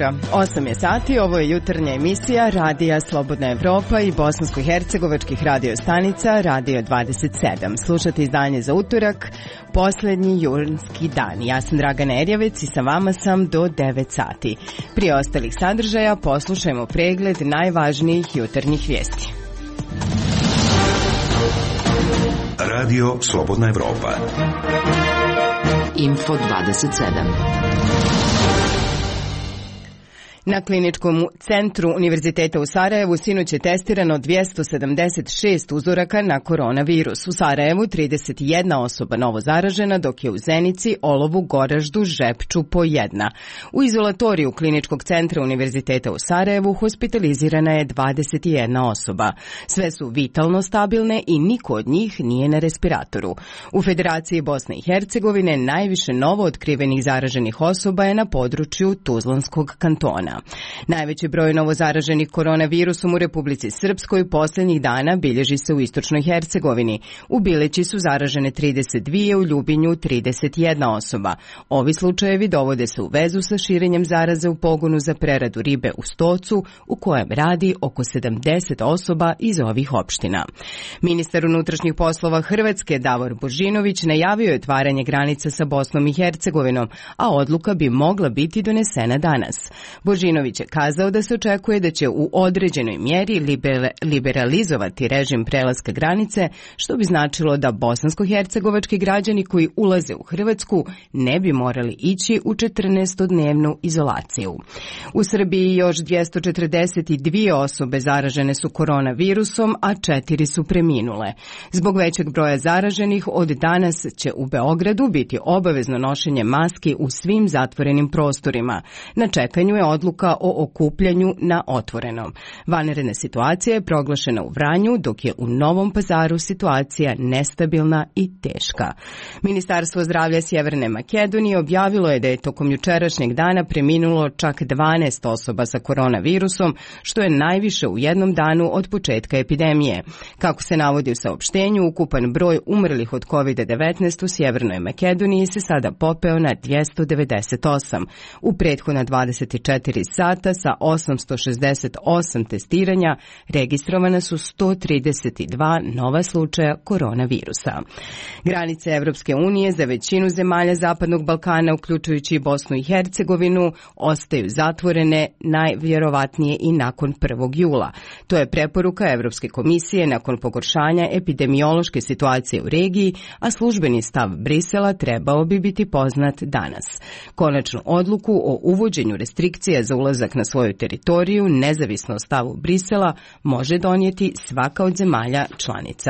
jutra. 8 je sati, ovo je jutarnja emisija Radija Slobodna Evropa i bosansko-hercegovačkih radio stanica Radio 27. Slušate izdanje za utorak, poslednji junski dan. Ja sam Dragana Erjavec i sa vama sam do 9 sati. Prije ostalih sadržaja poslušajmo pregled najvažnijih jutarnjih vijesti. Radio Slobodna Evropa. Info 27. Na Kliničkom centru Univerziteta u Sarajevu sinoć je testirano 276 uzoraka na koronavirus. U Sarajevu 31 osoba novo zaražena, dok je u Zenici, Olovu, Goraždu, Žepču po jedna. U izolatoriju Kliničkog centra Univerziteta u Sarajevu hospitalizirana je 21 osoba. Sve su vitalno stabilne i niko od njih nije na respiratoru. U Federaciji Bosne i Hercegovine najviše novo otkrivenih zaraženih osoba je na području Tuzlanskog kantona. Najveći broj novozaraženih koronavirusom u Republici Srpskoj posljednjih dana bilježi se u istočnoj Hercegovini. U Bileći su zaražene 32, u Ljubinju 31 osoba. Ovi slučajevi dovode se u vezu sa širenjem zaraze u pogonu za preradu ribe u Stocu, u kojem radi oko 70 osoba iz ovih opština. Ministar unutrašnjih poslova Hrvatske Davor Božinović najavio je otvaranje granica sa Bosnom i Hercegovinom, a odluka bi mogla biti donesena danas. Božinović je kazao da se očekuje da će u određenoj mjeri liberalizovati režim prelaska granice, što bi značilo da bosansko-hercegovački građani koji ulaze u Hrvatsku ne bi morali ići u 14-dnevnu izolaciju. U Srbiji još 242 osobe zaražene su koronavirusom, a 4 su preminule. Zbog većeg broja zaraženih od danas će u Beogradu biti obavezno nošenje maski u svim zatvorenim prostorima. Na čekanju je odluka o okupljanju na otvorenom. Vanredna situacija je proglašena u Vranju, dok je u Novom Pazaru situacija nestabilna i teška. Ministarstvo zdravlja Sjeverne Makedonije objavilo je da je tokom jučerašnjeg dana preminulo čak 12 osoba sa koronavirusom, što je najviše u jednom danu od početka epidemije. Kako se navodi u saopštenju, ukupan broj umrlih od COVID-19 u Sjevernoj Makedoniji se sada popeo na 298. U prethodna 24 sata sa 868 testiranja registrovana su 132 nova slučaja koronavirusa. Granice Evropske unije za većinu zemalja Zapadnog Balkana, uključujući Bosnu i Hercegovinu, ostaju zatvorene najvjerovatnije i nakon 1. jula. To je preporuka Evropske komisije nakon pogoršanja epidemiološke situacije u regiji, a službeni stav Brisela trebao bi biti poznat danas. Konačnu odluku o uvođenju restrikcija za ulazak na svoju teritoriju, nezavisno od stavu Brisela, može donijeti svaka od zemalja članica.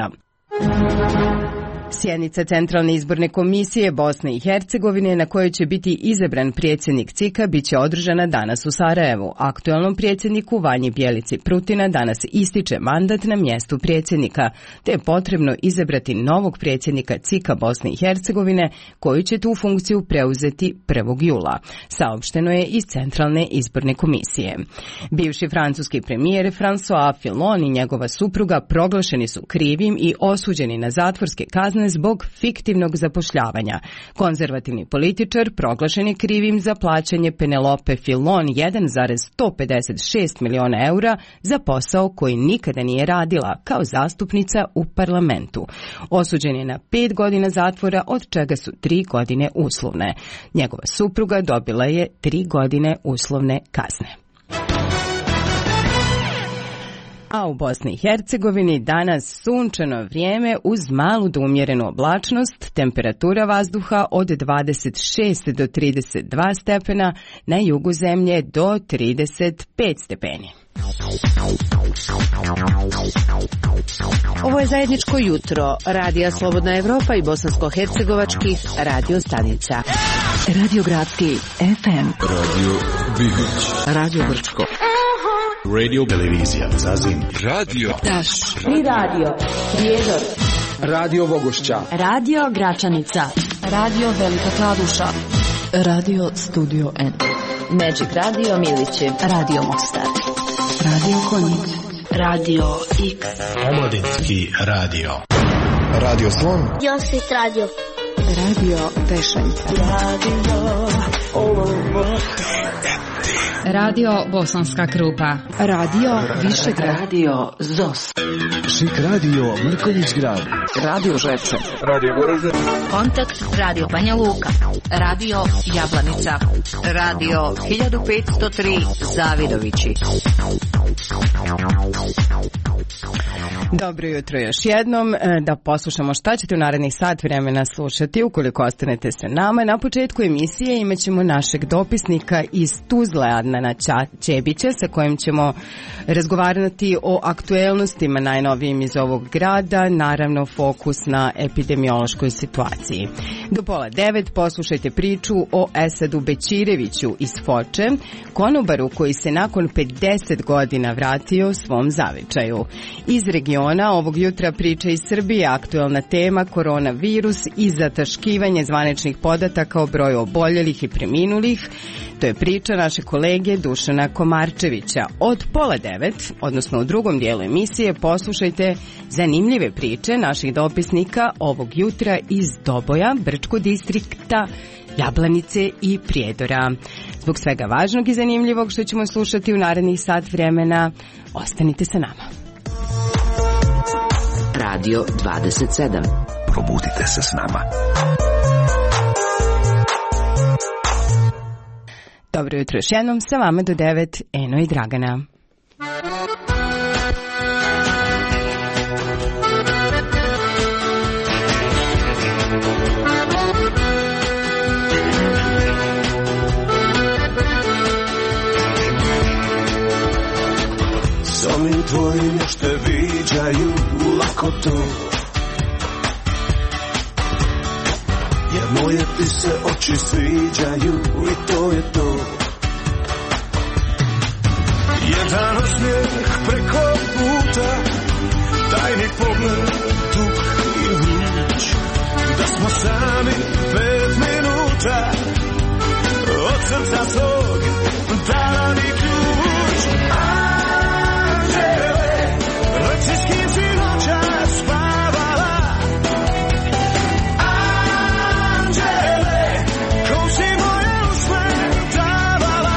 Sjednica Centralne izborne komisije Bosne i Hercegovine, na kojoj će biti izabran predsjednik CIK-a, bit će održana danas u Sarajevu. Aktualnom predsjedniku Vanji Bjelici Prutina danas ističe mandat na mjestu predsjednika, te je potrebno izabrati novog predsjednika CIK-a Bosne i Hercegovine, koji će tu funkciju preuzeti 1. jula. Saopšteno je iz Centralne izborne komisije. Bivši francuski premijer François Fillon i njegova supruga proglašeni su krivim i osuđeni na zatvorske kazne zbog fiktivnog zapošljavanja. Konzervativni političar proglašen je krivim za plaćanje Penelope Fillon 1,156 miliona eura za posao koji nikada nije radila kao zastupnica u parlamentu. Osuđen je na 5 godina zatvora, od čega su 3 godine uslovne. Njegova supruga dobila je 3 godine uslovne kazne. A u Bosni i Hercegovini danas sunčano vrijeme uz malu do umjerenu oblačnost, temperatura vazduha od 26 do 32 stepena, na jugu zemlje do 35 stepeni. Ovo je zajedničko jutro Radija Slobodna Evropa i bosansko-hercegovačkih radio stanica. Radio Gradski FM, Radio Bihoć, Radio Grčko, Radio Televizija Zazim, Radio Daš, Tri radio, Prijedor, Radio Vogošća, Radio Gračanica, Radio Velika Kladuša, Radio Studio N, Magic Radio Milići, Radio Mostar, Radio Konjic, Radio X, Omladinski radio, Radio Slon, Josit Radio, Radio Tešanj, Radio Radio Bosanska Krupa. Radio Višegrad. Radio ZOS. Šik radio Mrkonjić Grad. Radio Žepče. Radio Goražde. Kontakt Radio Banja Luka. Radio Jablanica. Radio 1503 Zavidovići. Dobro jutro još jednom, da poslušamo šta ćete u narednih sat vremena slušati ukoliko ostanete sa nama. Na početku emisije imat ćemo našeg dopisnika iz Tuzle, Adnana Čebića, sa kojim ćemo razgovarati o aktuelnostima najnovijim iz ovog grada, naravno fokus na epidemiološkoj situaciji. Do 8:30 poslušajte priču o Esadu Bećireviću iz Foče, konobaru koji se nakon 50 godina vratio svom zavičaju. Iz regiona ovog jutra priča iz Srbije, aktuelna tema koronavirus i zataškivanje zvaničnih podataka o broju oboljelih i preminulih. To je priča naše kolege Dušana Komarčevića. Od 8:30, odnosno u drugom dijelu emisije, poslušajte zanimljive priče naših dopisnika ovog jutra iz Doboja, Brčkog distrikta, Jablanice i Prijedora. Zbog svega važnog i zanimljivog što ćemo slušati u narednih sat vremena, ostanite sa nama. Radio 27. Probudite se s nama. Dobro jutro još jednom, sa vama do 9, Eno i Dragana. Sami tvoji nešto viđaju lako to, jer moje ti se oči sviđaju i to je to. Jedan osmijeh preko puta, tajni pogled, dug i vruć, da smo sami 5 minuta, od srca svog dala mi ključ. Anđele, reci s kim si noćas spavala. Anđele, ko si moje usne davala.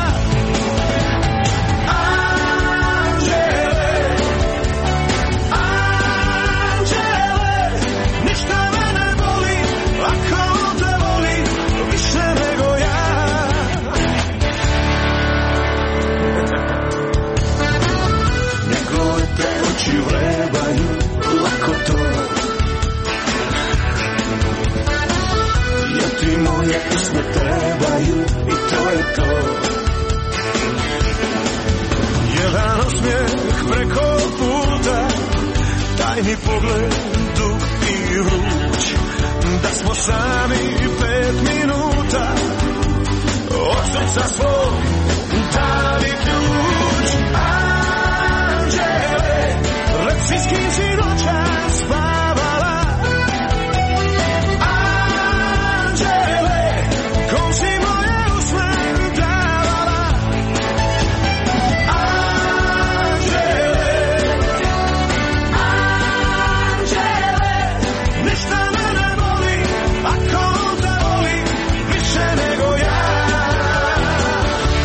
Anđele, Anđele, ništa me ne boli, ako te volim više nego ja. Njegove te oči vrebaju lako to, jer ti moje usne trebaju i to je to. Jedan osmijeh preko puta, tajni pogled, dug i vruć, da smo sami 5 minuta, od srca svog dali ključ. Anđele, reci s kim si noćas spavala. Anđele, kom si moje usne davala. Anđele, Anđele, ništa me ne boli, ako te volim više nego ja.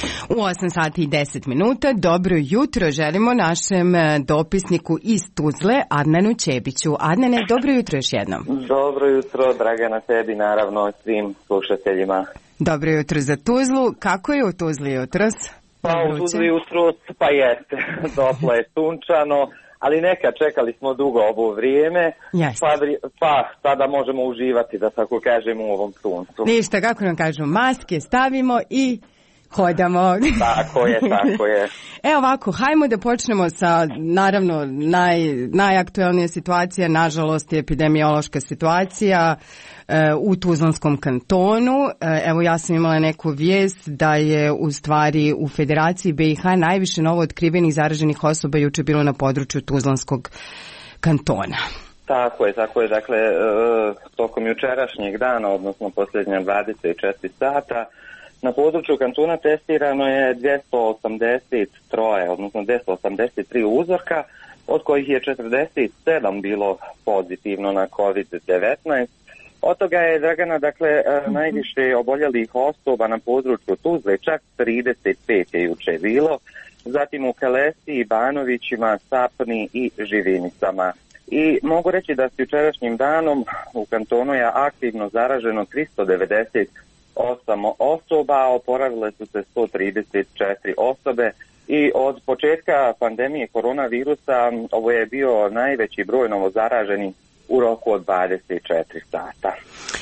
U 8 sati i 10 minuta dobro jutro želimo našem dopisniku iz Tuzle, Adnanu Ćebiću. Adnane, dobro jutro još jednom. Dobro jutro, Dragana, tebi, naravno, svim slušateljima. Dobro jutro za Tuzlu. Kako je u Tuzli jutros? Pa u Tuzli jutros, pa jeste, toplo je, sunčano, ali neka, čekali smo dugo ovo vrijeme, pa sada možemo uživati, da tako kažemo, u ovom suncu. Ništa, kako nam kažu, maske stavimo i hodamo. Tako je. Evo ovako, hajmo da počnemo sa, naravno, najaktuelnija situacija, nažalost, je epidemiološka situacija u Tuzlanskom kantonu. Evo, ja sam imala neku vijest da je u stvari u Federaciji BiH najviše novo otkrivenih zaraženih osoba juče bilo na području Tuzlanskog kantona. Tako je. Dakle, tokom jučerašnjeg dana, odnosno posljednja 24 sata, na području kantona testirano je 283, odnosno 283 uzorka, od kojih je 47 bilo pozitivno na COVID-19. Od toga je, Dragana, dakle, najviše oboljelih osoba na području Tuzle, čak 35 je juče bilo, zatim u Kelesiji, Banovićima, Sapni i Živinicama. I mogu reći da s jučerašnjim danom u kantonu je aktivno zaraženo 398 osoba, a oporavile su se 134 osobe i od početka pandemije koronavirusa ovo je bio najveći broj novozaraženih u roku od 24 sata.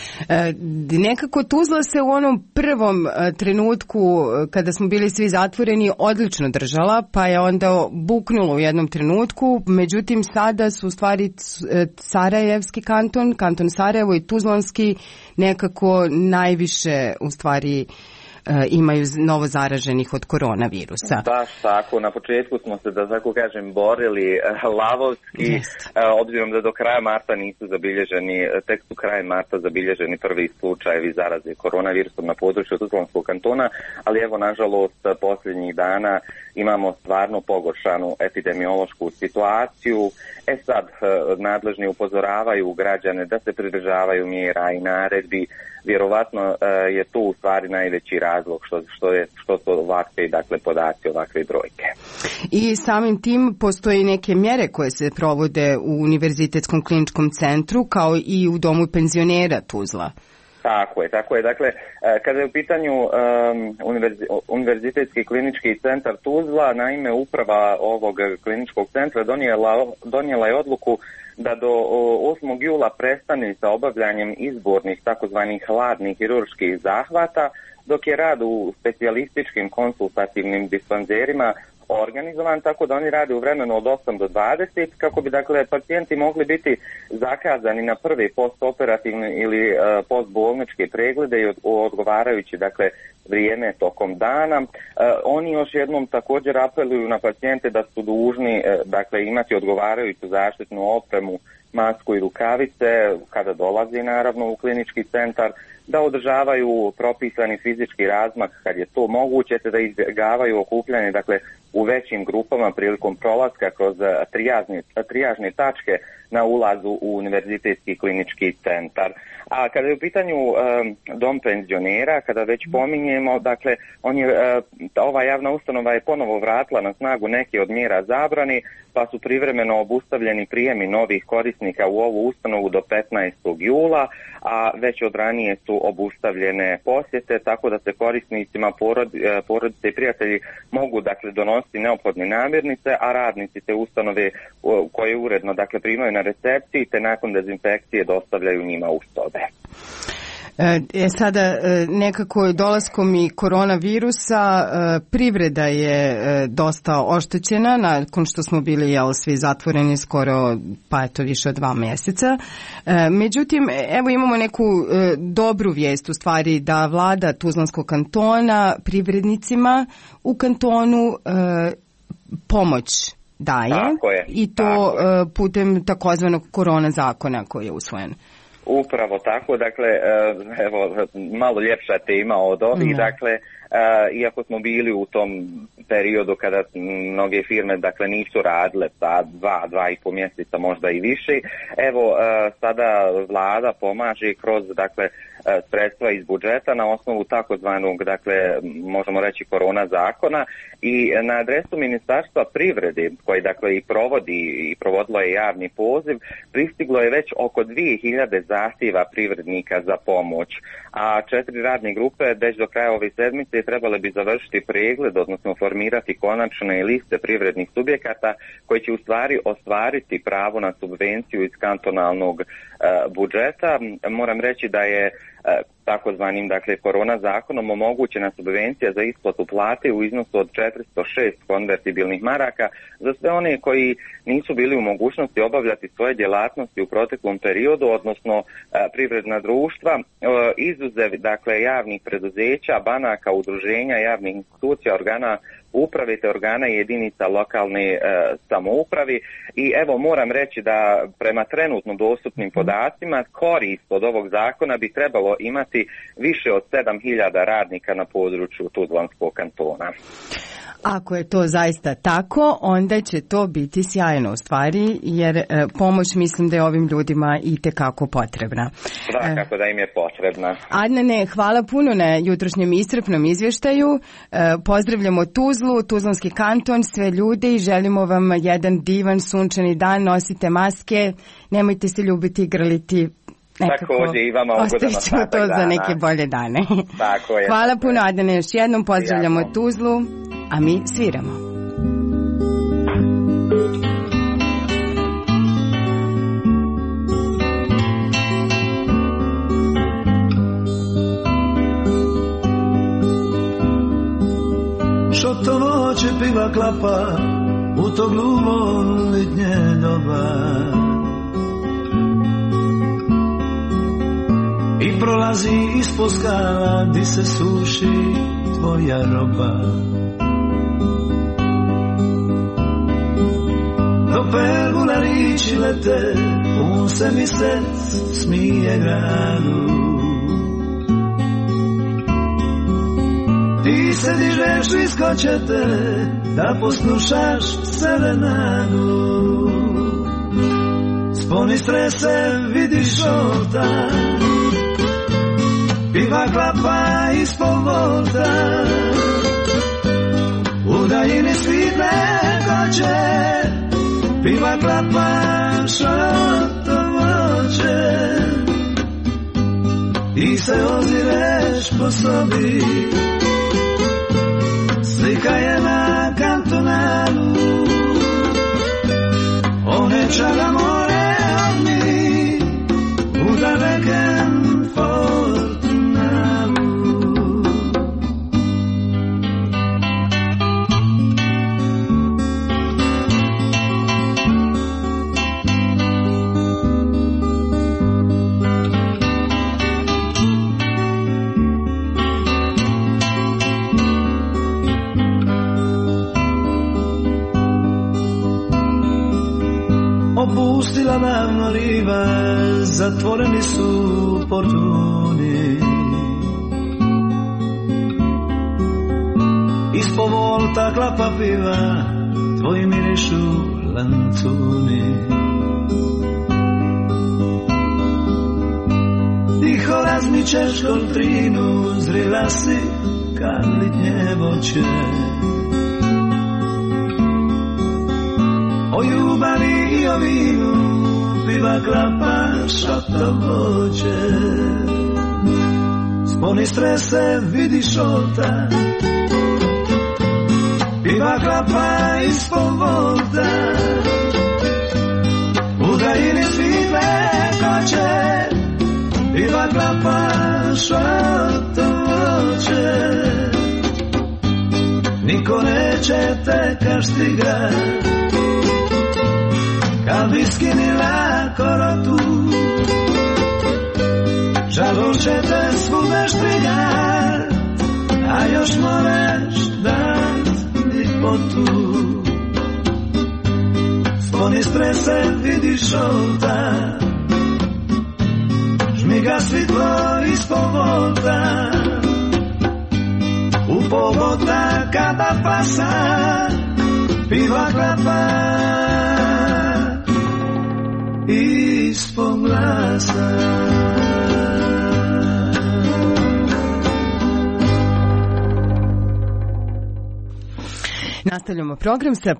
Nekako Tuzla se u onom prvom trenutku kada smo bili svi zatvoreni odlično držala, pa je onda buknulo u jednom trenutku, međutim sada su u stvari Sarajevski kanton Sarajevo i Tuzlanski nekako najviše u stvari imaju novo zaraženih od koronavirusa. Baš tako, na početku smo se, da tako kažem, borili lavovski, obzirom da do kraja marta nisu zabilježeni, tek su krajem marta zabilježeni prvi slučajevi zaraze koronavirusom na području Tuzlanskog kantona, ali evo, nažalost, posljednjih dana imamo stvarno pogoršanu epidemiološku situaciju. Sad, nadležni upozoravaju građane da se pridržavaju mjera i naredbi. Vjerovatno je tu u stvari najveći razlog što su ovakve, dakle, podaci, ovakve brojke. I samim tim postoje neke mjere koje se provode u Univerzitetskom kliničkom centru kao i u domu penzionera Tuzla. Tako je. Dakle, kada je u pitanju Univerzitetski klinički centar Tuzla, naime uprava ovog kliničkog centra donijela je odluku da do 8. jula prestane sa obavljanjem izbornih takozvanih hladnih kirurških zahvata, dok je rad u specijalističkim konsultativnim dispanzerima organizovan, tako da oni rade u vremenu od 8 do 20, kako bi, dakle, pacijenti mogli biti zakazani na prvi postoperativni ili postbolničke preglede i odgovarajući, dakle, vrijeme tokom dana. Oni još jednom također apeluju na pacijente da su dužni, dakle, imati odgovarajuću zaštitnu opremu, masku i rukavice kada dolazi, naravno, u klinički centar, da održavaju propisani fizički razmak kad je to moguće, te da izbjegavaju okupljanje, dakle, u većim grupama prilikom prolaska kroz trijažne tačke na ulazu u Univerzitetski klinički centar. A kada je u pitanju dom penzionera, kada već pominjemo, dakle, ova javna ustanova je ponovo vratila na snagu neke od mjera zabrani, pa su privremeno obustavljeni prijemi novih korisnika u ovu ustanovu do 15. jula, a već od ranije su obustavljene posjete, tako da se korisnicima porodice i prijatelji mogu, dakle, donositi neophodne namirnice, a radnici te ustanove koje uredno, dakle, primaju na recepciji te nakon dezinfekcije dostavljaju njima u sobe. Sada nekako dolaskom i koronavirusa privreda je dosta oštećena nakon što smo bili svi zatvoreni skoro pa eto više od 2 mjeseca. Međutim, evo imamo neku dobru vijest u stvari da vlada Tuzlanskog kantona privrednicima u kantonu pomoć daje i to putem takozvanog korona zakona koji je usvojen. Upravo tako, dakle, evo, malo ljepša tema od ovih, dakle, iako smo bili u tom periodu kada mnoge firme, dakle, nisu radile pa 2,5 mjeseca, možda i više, evo, sada vlada pomaže kroz, dakle, sredstva iz budžeta na osnovu takozvanog, dakle, možemo reći korona zakona, i na adresu Ministarstva privrede, koji dakle i provodilo je javni poziv, pristiglo je već oko 2000 zahtjeva privrednika za pomoć, a 4 radne grupe već do kraja ove sedmice trebale bi završiti pregled, odnosno formirati konačne liste privrednih subjekata koji će u stvari ostvariti pravo na subvenciju iz kantonalnog budžeta. Moram reći da je takozvanim, dakle, korona zakonom omogućena subvencija za isplatu plate u iznosu od 406 konvertibilnih maraka za sve one koji nisu bili u mogućnosti obavljati svoje djelatnosti u proteklom periodu, odnosno privredna društva, izuzev, dakle, javnih preduzeća, banaka, udruženja, javnih institucija, organa uprave te organa i jedinica lokalne samoupravi. I evo, moram reći da prema trenutno dostupnim podacima korist od ovog zakona bi trebalo imati više od 7000 radnika na području Tuzlanskog kantona. Ako je to zaista tako, onda će to biti sjajno u stvari, jer pomoć mislim da je ovim ljudima itekako potrebna. Svakako da im je potrebna. Adnane, hvala puno na jutrošnjem iscrpnom izvještaju. Pozdravljamo Tuzlu, Tuzlanski kanton, sve ljude i želimo vam jedan divan sunčani dan. Nosite maske, nemojte se ljubiti i grliti. Također i vama ugodan ostatak to dana. Za neke bolje dane. Tako je. Hvala puno, Adnane, još jednom pozdravljamo Tuzlu, a mi sviramo. Što to noće piva klapa u to glumo litnje doba, i prolazi ispod skala di se suši tvoja roba. Do pergula riči lete, pun se misec smije gradu. Ti se dižeš iz kočete da poslušaš serenadu. Sponi strese vidiš ovda, piva klapa ispod volta, u daljini svitle koče, piva klapa šoto voće. Ti se ozireš po sobi, slika je na kantonalu, one čaga more od mi, u dalekem opustila davno riva, zatvoreni su portuni. Ispod volta klapa piva, tvoji mirišu lancuni. Tiho razmičeš koltrinu, zrila si kad litnje voće. O ljubavi i o vinu piva klapa šoto voće. Sponi strese vidiš ovda, piva klapa ispod volta, u daljini svitle koče, piva klapa šoto voće. Niko neće te kaštiga, kad bi skinila korotu, žalost će te svuda štrigat, a još moraš dat ljepotu. Sponi strese vidiš ovda, žmiga svitlo ispod volta, u povota kada pasa, piva klapa ispod glasa. Nastavljamo program sa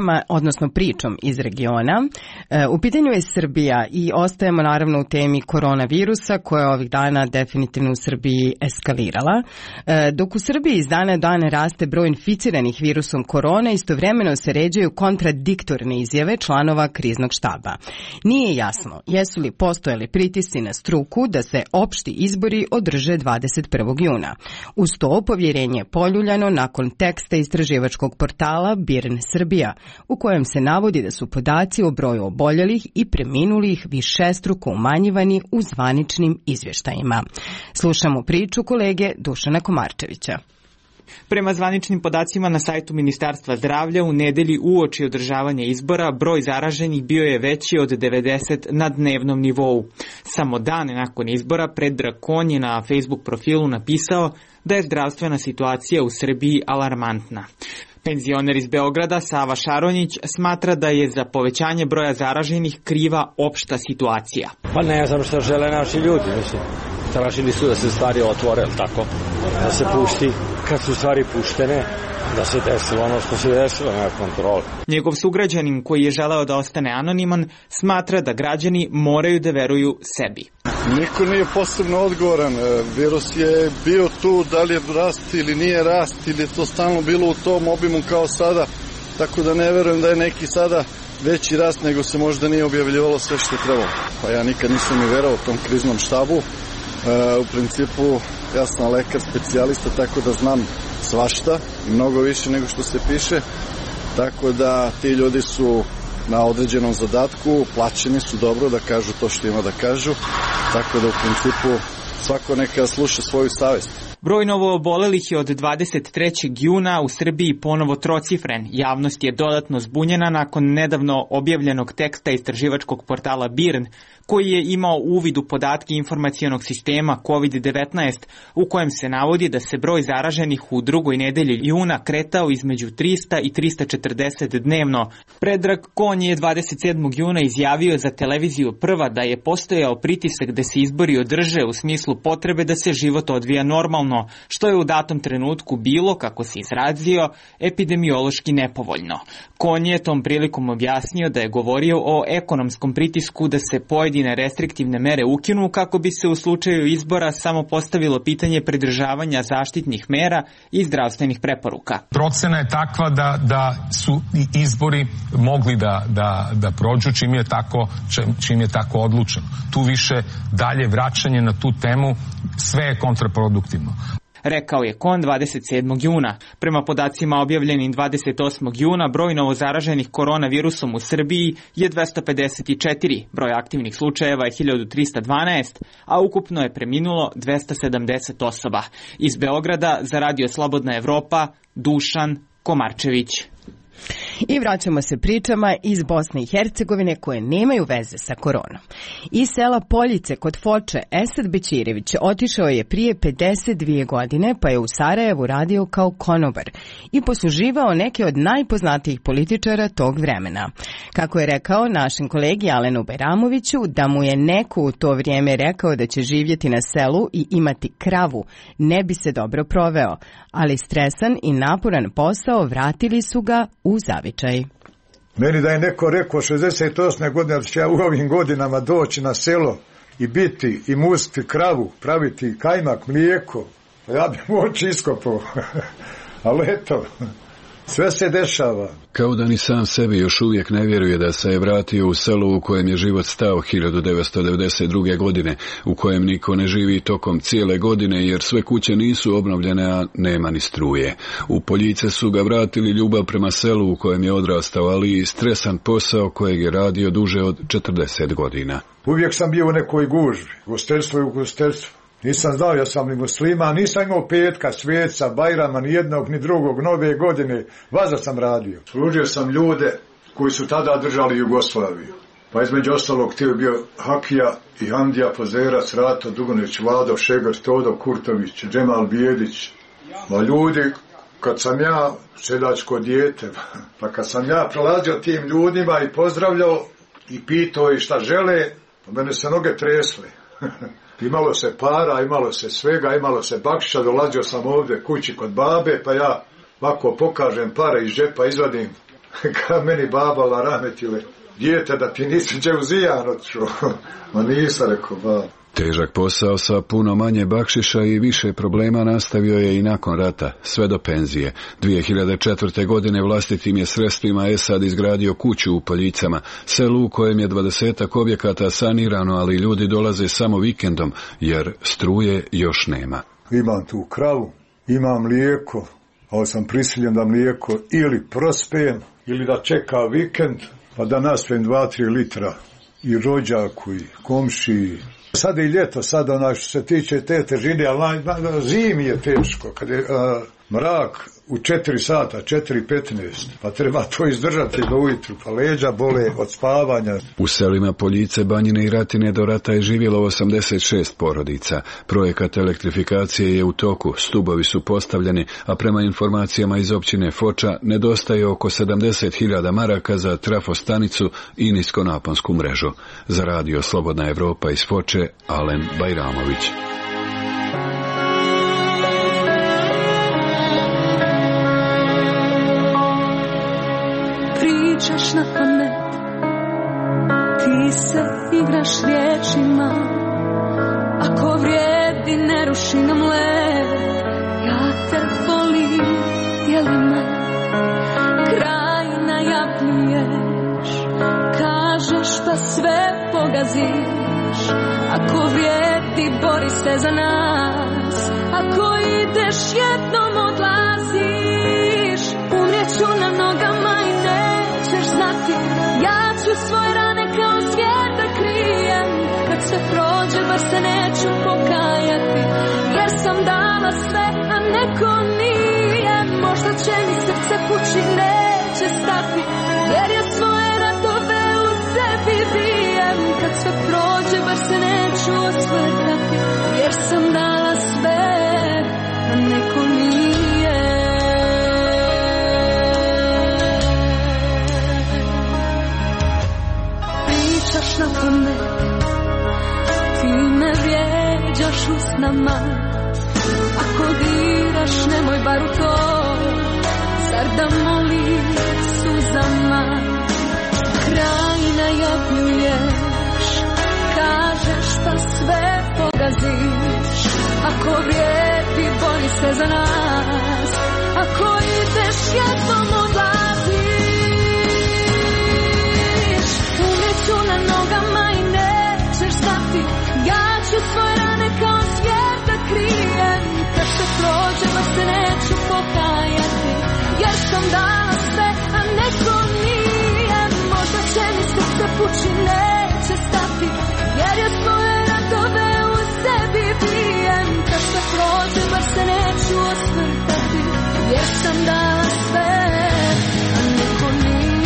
pričom iz regiona. U pitanju je Srbija i ostajemo naravno u temi koronavirusa koja je ovih dana definitivno u Srbiji eskalirala. Dok u Srbiji iz dana u dan raste broj inficiranih virusom korona, istovremeno se ređaju kontradiktorne izjave članova kriznog štaba. Nije jasno jesu li postojali pritisci na struku da se opšti izbori održe 21. juna. Uz to povjerenje je poljuljano nakon teksta istraživačkog portala BIRN Srbija, u kojem se navodi da su podaci o broju oboljelih i preminulih višestruko umanjivani u zvaničnim izvještajima. Slušamo priču kolege Dušana Komarčevića. Prema zvaničnim podacima na sajtu Ministarstva zdravlja, u nedelji uoči održavanja izbora broj zaraženih bio je veći od 90 na dnevnom nivou. Samo dane nakon izbora Predrag Konj je na Facebook profilu napisao da je zdravstvena situacija u Srbiji alarmantna. Penzioner iz Beograda Sava Šaronjić smatra da je za povećanje broja zaraženih kriva opšta situacija. Pa ne znam šta žele naši ljudi, mislim. Tražili su da se stvari otvore, tako? Da se pušti, kad su stvari puštene, da se desilo ono što se desilo, nema kontrole. Njegov sugrađanin, koji je želeo da ostane anoniman, smatra da građani moraju da veruju sebi. Niko nije posebno odgovoran. Virus je bio tu, da li je rast ili nije rast, ili je to stalno bilo u tom obimu kao sada, tako da ne verujem da je neki sada veći rast nego se možda nije objavljivalo sve što je trebalo. Pa ja nikad nisam ni verao u tom kriznom štabu. U principu ja sam lekar specijalista, tako da znam svašta i mnogo više nego što se piše, tako da ti ljudi su na određenom zadatku, plaćeni su dobro da kažu to što ima da kažu, tako da u principu svako neka sluša svoju savjest. Broj novoobolelih je od 23. juna u Srbiji ponovo trocifren. Javnost je dodatno zbunjena nakon nedavno objavljenog teksta istraživačkog portala BIRN, koji je imao uvid u podatke informacionog sistema COVID-19, u kojem se navodi da se broj zaraženih u drugoj nedelji juna kretao između 300 i 340 dnevno. Predrag Konj je 27. juna izjavio za televiziju Prva da je postojao pritisak da se izbori održe u smislu potrebe da se život odvija normalno, što je u datom trenutku bilo, kako se izrazio, epidemiološki nepovoljno. Konj je tom prilikom objasnio da je govorio o ekonomskom pritisku da se pojedine restriktivne mere ukinu kako bi se u slučaju izbora samo postavilo pitanje pridržavanja zaštitnih mera i zdravstvenih preporuka. Procena je takva da su i izbori mogli da prođu čim je tako odlučeno. Tu više dalje vraćanje na tu temu sve je kontraproduktivno. Rekao je Kon 27. juna. Prema podacima objavljenim 28. juna, broj novozaraženih koronavirusom u Srbiji je 254, broj aktivnih slučajeva je 1312, a ukupno je preminulo 270 osoba. Iz Beograda za Radio Slobodna Evropa, Dušan Komarčević. I vraćamo se pričama iz Bosne i Hercegovine koje nemaju veze sa koronom. Iz sela Poljice kod Foče Esad Bećirević otišao je prije 52 godine pa je u Sarajevu radio kao konobar i posluživao neke od najpoznatijih političara tog vremena. Kako je rekao našem kolegi Alenu Bajramoviću, da mu je neko u to vrijeme rekao da će živjeti na selu i imati kravu, ne bi se dobro proveo, ali stresan i naporan posao vratili su ga u zavičaj. Meni da je neko rekao 68. godine da će ja u ovim godinama doći na selo i biti i mustiti kravu, praviti kajmak, mlijeko, ja bi mu oči iskopao. Ali eto, sve se dešava. Kao da ni sam sebi još uvijek ne vjeruje da se je vratio u selo u kojem je život stao 1992. godine, u kojem niko ne živi tokom cijele godine jer sve kuće nisu obnovljene, a nema ni struje. U Poljice su ga vratili ljubav prema selu u kojem je odrastao, ali i stresan posao kojeg je radio duže od 40 godina. Uvijek sam bio u nekoj gužvi, gostelstvo i ugostiteljstvo. Nisam znao, ja sam ni muslima, nisam imao petka, sveca, bajrama, ni jednog ni drugog, nove godine, vaza sam radio. Služio sam ljude koji su tada držali Jugoslaviju. Pa između ostalog ti je bio Hakija i Handija Pozerac, Rato Dugonić, Vlado Šegar, Todo Kurtović, Džemal Bijedić. Ma ljudi, kad sam ja seljačko dijete, pa kad sam ja prolazio tim ljudima i pozdravljao i pitao i šta žele, mene se noge tresle. Imalo se para, imalo se svega, imalo se bakšića, dolazio sam ovdje kući kod babe, pa ja Ovako pokažem pare iz džepa, izvadim, kad meni baba la rametile, dijete da ti nisi džeuzijan otišao. Ma nisam, rekao, baba. Težak posao sa puno manje bakšiša i više problema nastavio je i nakon rata, sve do penzije. 2004. godine vlastitim je sredstvima Esad izgradio kuću u Poljicama, selu u kojem je 20 objekata sanirano, ali ljudi dolaze samo vikendom, jer struje još nema. Imam tu kravu, imam mlijeko, ali sam prisiljen da mlijeko ili prospijem, ili da čeka vikend, pa da naspijem 2-3 litra i rođaku i komšiji. Sad je i ljeto, sad što se tiče te težine, ali zimi je teško, kad je mrak u 4 sata, 4:15, pa treba to izdržati do ujutru, pa leđa bole od spavanja. U selima Poljice, Banjine i Ratine do rata je živjelo 86 porodica. Projekat elektrifikacije je u toku, stubovi su postavljeni, a prema informacijama iz općine Foča nedostaje oko 70.000 maraka za trafostanicu i niskonaponsku mrežu. Za radio Slobodna Evropa iz Foče, Alen Bajramović. Pričaš na pamet, ti se igraš riječima, ako vrijedi ne ruši nam led, ja te volim dijelima, kraj najavljuješ, kažeš pa sve pogaziš, ako vrijedi bori se za nas, ako ideš jednom odlaziš, umrijeću na nogama i nećeš znati, ja ću svoje rane kao svijet da krijem, kad sve prođe bar se neću pokajati, jer sam dala sve, a neko nije, možda će mi srce pući, neće stati, jer ja svoje ratove u sebi bijem, kad sve prođe bar se neću osvrtati, jer sam dala sve, a neko nije. Pričaš na pamet, ti me vrijeđaš usnama, ako diraš nemoj bar u to, zar da moli suzama, kraj najavljuješ, kažeš pa sve pogaziš, ako vrijedi bori se za nas, ako ideš jednom odlaziš, umrijeću na nogama i nećeš znati, ja ću svoje rane kao svijet da krijem, kad se prođe pa se neću pokajati, jer sam dala sve, a neko nije, možda će mi srce pući, neće stati, jer ja svoje ratove u sebi bijem, kad se prođe bar se neću osvrtati, jer sam dala sve, a neko nije.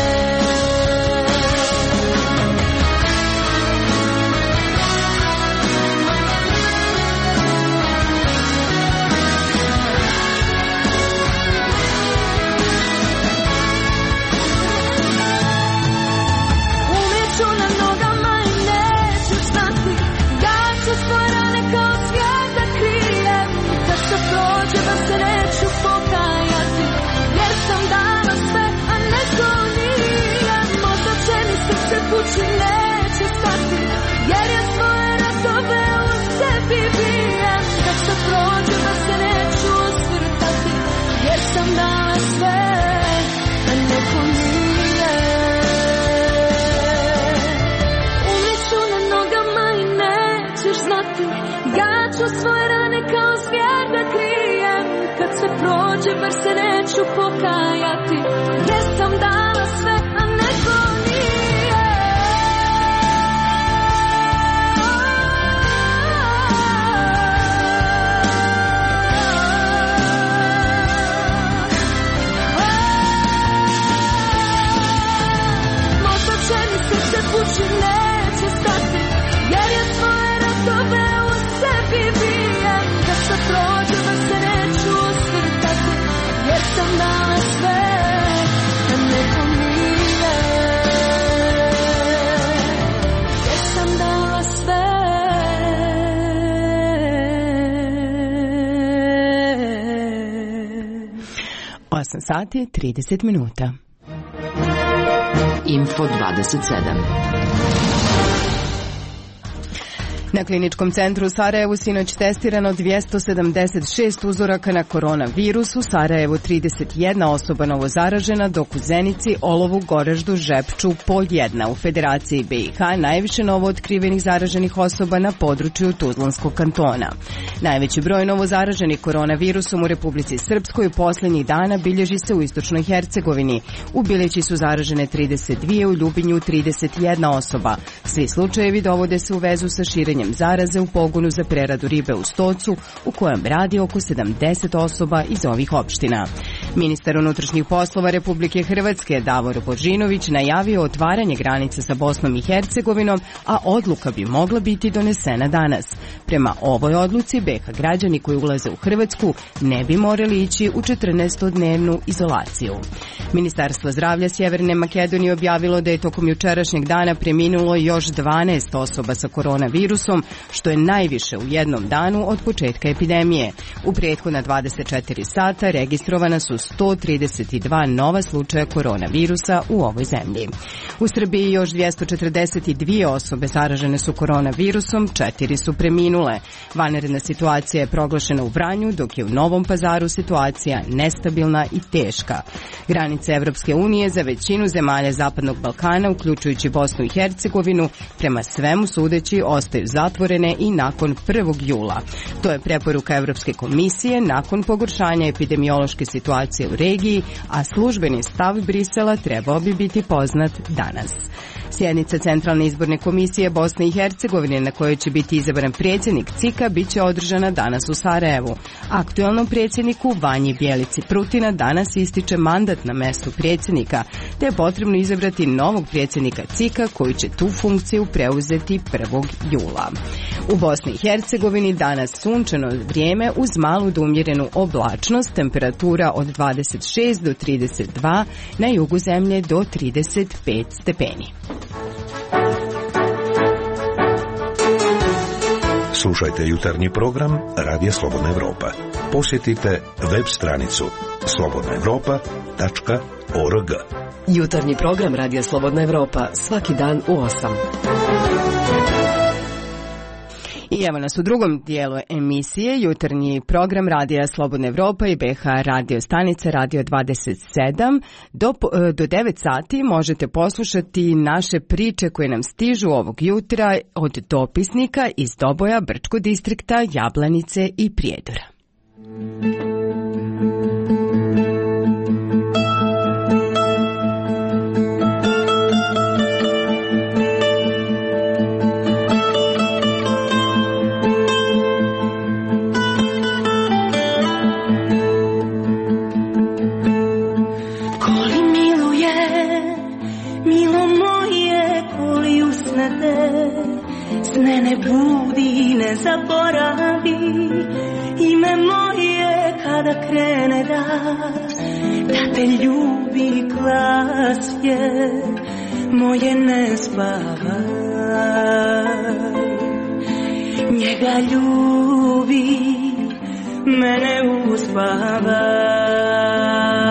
Pući neće stati, jer ja svoje ratove u sebi bijem, kad se prođe da se neću osvrtati, jer sam dala sve, a neko nije. Umrijeću na nogama i nećeš znati, ja ću svoje rane kao zvijer da krijem, kad se prođe bar se neću pokajati, jer sam dala sve, a neko nije. Pući neće stati, jer ja svoje ratove u sebi bijem, kad se prođe pa se neću osvrtati, jer sam dala sve, a neko nije, jer sam dala sve. 8 sati 30 minuta. Info 27. Na Kliničkom centru u Sarajevu sinoć testirano 276 uzoraka na koronavirus. U Sarajevu 31 osoba novozaražena, dok u Zenici, Olovu, Goraždu, Žepču po 1. U Federaciji BiH najviše novootkrivenih zaraženih osoba na području Tuzlanskog kantona. Najveći broj novozaraženih koronavirusom u Republici Srpskoj u posljednjih dana bilježi se u Istočnoj Hercegovini. U Bilići su zaražene 32, u Ljubinju 31 osoba. Svi slučajevi dovode se u vezu sa širenjem zaraze u pogonu za preradu ribe u Stocu, u kojem radi oko 70 osoba iz ovih opština. Ministar unutrašnjih poslova Republike Hrvatske Davor Božinović najavio otvaranje granice sa Bosnom i Hercegovinom, a odluka bi mogla biti donesena danas. Prema ovoj odluci BiH građani koji ulaze u Hrvatsku ne bi morali ići u 14-dnevnu izolaciju. Ministarstvo zdravlja Sjeverne Makedonije objavilo da je tokom jučerašnjeg dana preminulo još 12 osoba sa koronavirusom, što je najviše u jednom danu od početka epidemije. U prethodna 24 sata registrovana su 132 nova slučaja koronavirusa u ovoj zemlji. U Srbiji još 242 osobe zaražene su koronavirusom, 4 su preminule. Vanredna situacija je proglašena u Vranju, dok je u Novom Pazaru situacija nestabilna i teška. Granice Evropske unije za većinu zemalja Zapadnog Balkana, uključujući Bosnu i Hercegovinu, prema svemu sudeći ostaju zatvorene i nakon 1. jula. To je preporuka Evropske komisije nakon pogoršanja epidemiološke situacije u regiji, a službeni stav Brisela trebao bi biti poznat danas. Sjednica Centralne izborne komisije Bosne i Hercegovine, na kojoj će biti izabran predsjednik CIK-a, bit će održana danas u Sarajevu. Aktualnom predsjedniku Vanji Bjelici Prutina danas ističe mandat na mestu predsjednika, te je potrebno izabrati novog predsjednika CIK-a koji će tu funkciju preuzeti 1. jula. U Bosni i Hercegovini danas sunčano vrijeme uz malu do umjerenu oblačnost, temperatura od 26 do 32, na jugu zemlje do 35 stepeni. Slušajte jutarnji program Radija Slobodna Evropa. Posjetite web stranicu slobodnaevropa.org. Jutarnji program Radija Slobodna Evropa svaki dan u 8. I evo nas u drugom dijelu emisije, jutarnji program Radija Slobodna Evropa i BiH radio stanice Radio 27. Do 9 sati možete poslušati naše priče koje nam stižu ovog jutra od dopisnika iz Doboja, Brčkog distrikta, Jablanice i Prijedora. Sne ne budi, ne zaboravi, ime moje kada krene da te ljubi glas je, moje ne spavaj. Njega ljubi, mene uspavaj.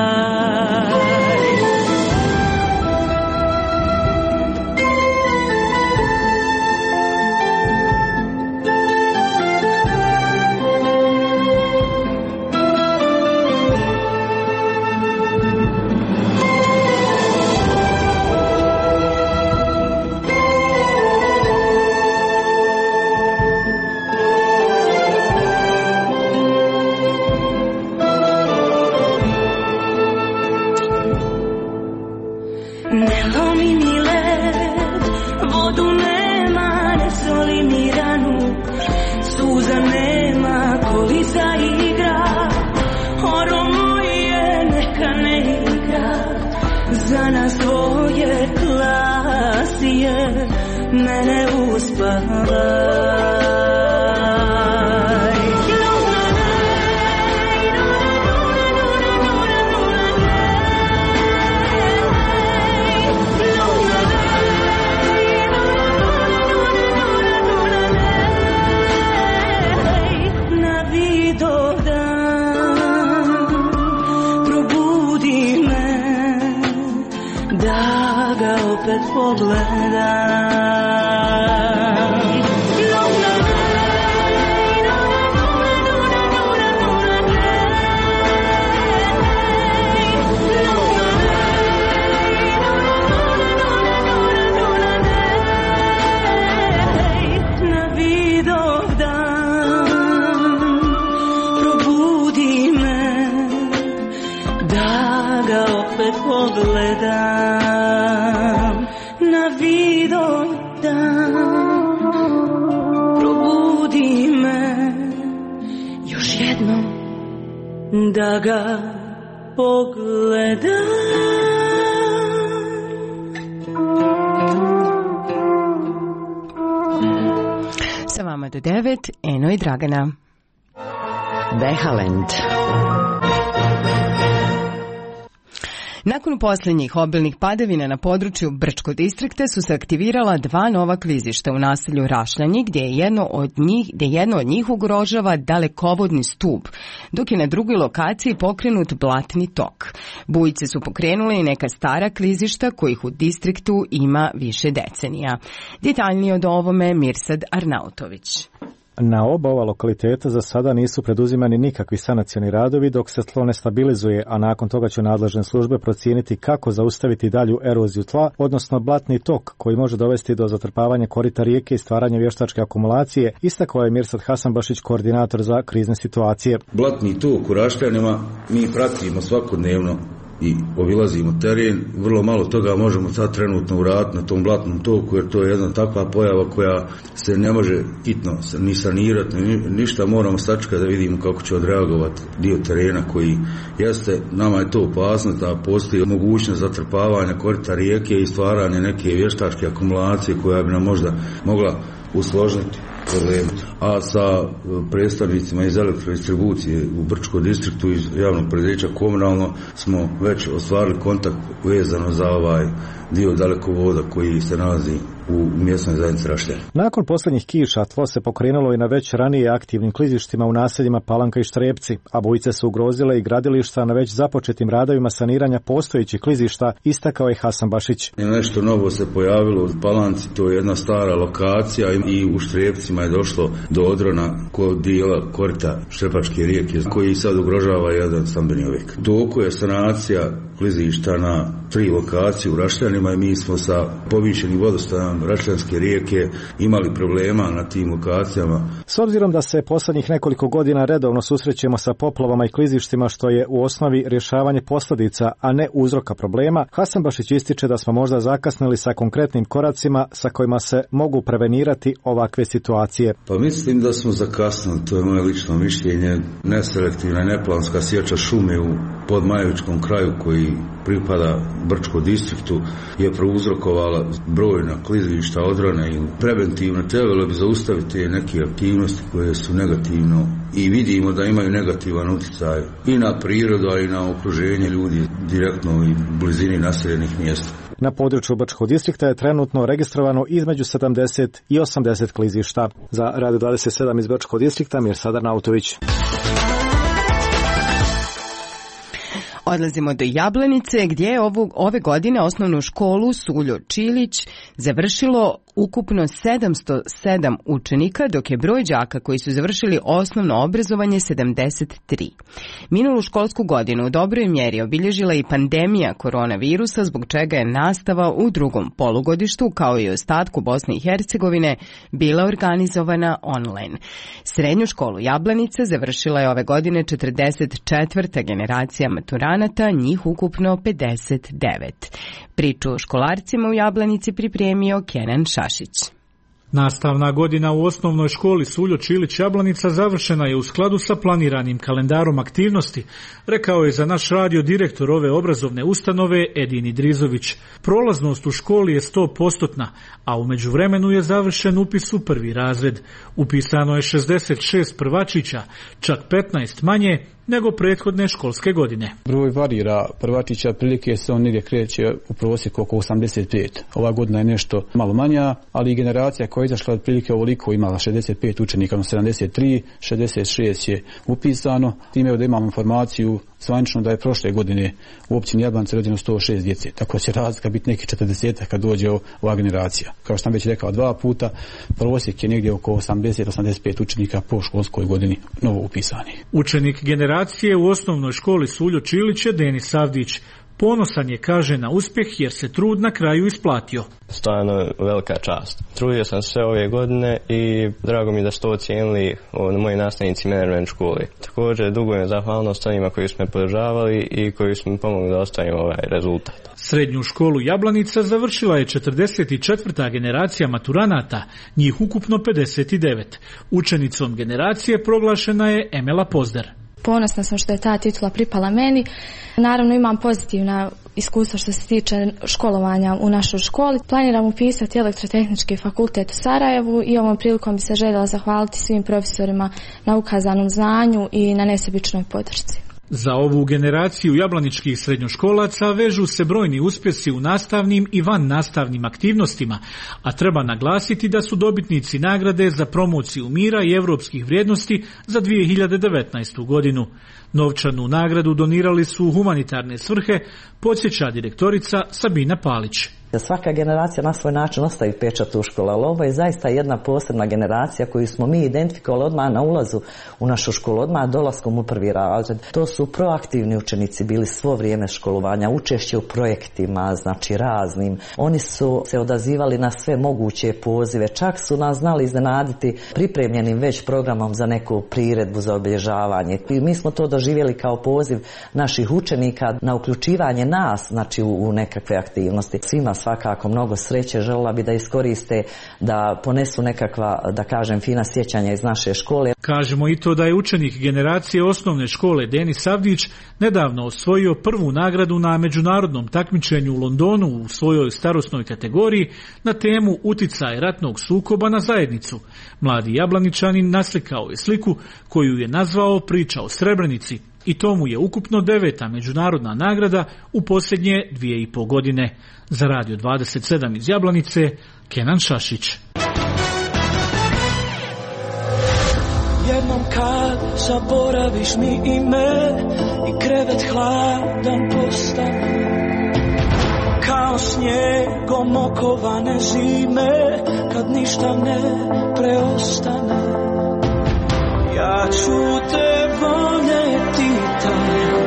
Za nas dvoje klasije mene uspavaj. Na Vidovdan probudim Pogledam na vidov dan, probudi me još jednom da ga pogledam. Sa vama do 9, Eno i Dragana. Behalend. Nakon posljednjih obilnih padavina na području Brčkog distrikta su se aktivirala 2 nova klizišta u naselju Rašljanji, gdje jedno od njih ugrožava dalekovodni stup, dok je na drugoj lokaciji pokrenut blatni tok. Bujice su pokrenule i neka stara klizišta kojih u distriktu ima više decenija. Detaljnije od ovome Mirsad Arnautović. Na oba ova lokaliteta za sada nisu preduzimani nikakvi sanacioni radovi dok se tlo ne stabilizuje, a nakon toga će nadležne službe procijeniti kako zaustaviti dalju eroziju tla, odnosno blatni tok koji može dovesti do zatrpavanja korita rijeke i stvaranja vještačke akumulacije, istakao je Mirsad Hasanbašić, koordinator za krizne situacije. Blatni tok u Rašljanima mi pratimo svakodnevno i obilazimo teren, vrlo malo toga možemo sad trenutno uraditi na tom blatnom toku, jer to je jedna takva pojava koja se ne može hitno ni sanirati, ništa, moramo sačekati da vidimo kako će odreagovati dio terena koji jeste, nama je to opasno da postoji mogućnost zatrpavanja korita rijeke i stvaranja neke vještačke akumulacije koja bi nam možda mogla usložiti problem. A sa predstavnicima iz elektrodistribucije u Brčkom distriktu iz javnog preduzeća Komunalno smo već ostvarili kontakt vezano za ovaj dio dalekovoda koji se nalazi u mjesnoj zajednici Rašljani. Nakon posljednjih kiša tlo se pokrenulo i na već ranije aktivnim klizištima u naseljima Palanka i Štrebci, a bujice su ugrozile i gradilišta na već započetim radovima saniranja postojećih klizišta, istakao je Hasanbašić. Nešto novo se pojavilo u Palanci, to je jedna stara lokacija i u Štrebcima je došlo do odrona kod dijela korita Štepačke rijeke koji sad ugrožava jedan stambeni objekt. Toliko je sanacija klizišta na 3 lokacije u Rašljanima i mi smo sa povišenim vodostajem Rašljanske rijeke imali problema na tim lokacijama. S obzirom da se posljednjih nekoliko godina redovno susrećemo sa poplavama i klizištima, što je u osnovi rješavanje posljedica, a ne uzroka problema, Hasanbašić ističe da smo možda zakasnili sa konkretnim koracima sa kojima se mogu prevenirati ovakve situacije. Pa mislim da smo zakasnili, to je moje lično mišljenje. Neselektivna, neplanska sječa šume u podmajevičkom kraju koji pripada Brčkom distriktu je prouzrokovala brojna klizišta, odrone i preventivno trebalo bi zaustaviti neke aktivnosti koje su negativno i vidimo da imaju negativan utjecaj i na prirodu, a i na okruženje ljudi direktno i blizini naseljenih mjesta. Na području Brčkog distrikta je trenutno registrovano između 70 i 80 klizišta. Za Radio 27 iz Brčkog distrikta Mirsad Arnautović. Odlazimo do Jablanice, gdje je ove godine osnovnu školu Suljo Čilić završilo ukupno 707 učenika, dok je broj đaka koji su završili osnovno obrazovanje 73. Minulu školsku godinu u dobroj mjeri obilježila i pandemija koronavirusa, zbog čega je nastava u drugom polugodištu, kao i ostatku Bosne i Hercegovine, bila organizovana online. Srednju školu Jablanica završila je ove godine 44. generacija maturanata, njih ukupno 59. Priču o školarcima u Jablanici pripremio Kenan Šašić. Nastavna godina u osnovnoj školi Suljo Čilić Jablanica završena je u skladu sa planiranim kalendarom aktivnosti, rekao je za naš radio direktor ove obrazovne ustanove Edin Idrizović. Prolaznost u školi je 100%, a u međuvremenu je završen upis u prvi razred. Upisano je 66 prvačića, čak 15 manje nego prethodne školske godine. Broj varira, prvačića prilike se on negdje kreće u prosjeku oko 85. Ova godina je nešto malo manja, ali i generacija koja je izašla otprilike ovoliko imala 65 učenika, 73, 66 je upisano. Time da imamo informaciju zvanično da je prošle godine u općini Jablanica rođeno 106 djece, tako će razlika biti neki 40 kad dođe ova generacija. Kao što sam već rekao 2 puta, prosjek je negdje oko 80-85 učenika po školskoj godini novo upisani. Učenik generacije u osnovnoj školi Suljo Čilić je Denis Savdić. Ponosan je, kaže, na uspjeh jer se trud na kraju isplatio. Stvarno velika čast. Trudio sam sve ove godine i drago mi da su to ocijenili moji nastavnici menadžment škole. Također dugujem zahvalnost onima koji su me podržavali i koji su mi pomogli da ostvarim ovaj rezultat. Srednju školu Jablanica završila je 44. generacija maturanata, njih ukupno 59. Učenicom generacije proglašena je Emela Pozder. Ponosna sam što je ta titula pripala meni. Naravno imam pozitivna iskustva što se tiče školovanja u našoj školi. Planiram upisati Elektrotehnički fakultet u Sarajevu i ovom prilikom bi se željela zahvaliti svim profesorima na ukazanom znanju i na nesebičnoj podršci. Za ovu generaciju jablaničkih srednjoškolaca vežu se brojni uspjesi u nastavnim i van nastavnim aktivnostima, a treba naglasiti da su dobitnici nagrade za promociju mira i europskih vrijednosti za 2019. godinu. Novčanu nagradu donirali su u humanitarne svrhe, podsjeća direktorica Sabina Palić. Svaka generacija na svoj način ostavi pečat u školu, ali ovo je zaista jedna posebna generacija koju smo mi identifikovali odmah na ulazu u našu školu, odmah dolaskom u prvi razred. To su proaktivni učenici bili svo vrijeme školovanja, učešće u projektima, znači raznim. Oni su se odazivali na sve moguće pozive, čak su nas znali iznenaditi pripremljenim već programom za neku priredbu, za obilježavanje. I mi smo to doživjeli kao poziv naših učenika na uključivanje nas, znači u nekakve aktivnosti. Svima svakako mnogo sreće, željela bi da iskoriste, da ponesu nekakva, da kažem, fina sjećanja iz naše škole. Kažemo i to da je učenik generacije osnovne škole Denis Savdić nedavno osvojio prvu nagradu na međunarodnom takmičenju u Londonu u svojoj starosnoj kategoriji na temu uticaj ratnog sukoba na zajednicu. Mladi jablaničanin naslikao je sliku koju je nazvao Priča o Srebrenici i to mu je ukupno 9. međunarodna nagrada u posljednje 2,5 godine. Za Radio 27 iz Jablanice, Kenan Šašić. Jednom kad zaboraviš mi ime i krevet hladan postane, kao snijegom okovane zime, kad ništa ne preostane, ja ću te voljeti tako.